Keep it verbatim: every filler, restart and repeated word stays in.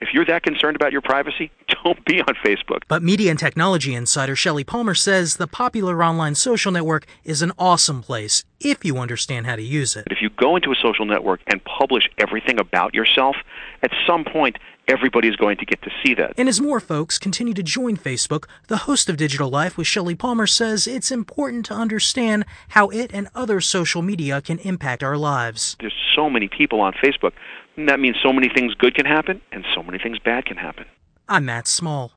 If you're that concerned about your privacy, don't be on Facebook. But media and technology insider Shelley Palmer says the popular online social network is an awesome place if you understand how to use it. If you go into a social network and publish everything about yourself, at some point, everybody's going to get to see that. And as more folks continue to join Facebook, the host of Digital Life with Shelley Palmer says it's important to understand how it and other social media can impact our lives. There's so many people on Facebook, and that means so many things good can happen and so many things bad can happen. I'm Matt Small.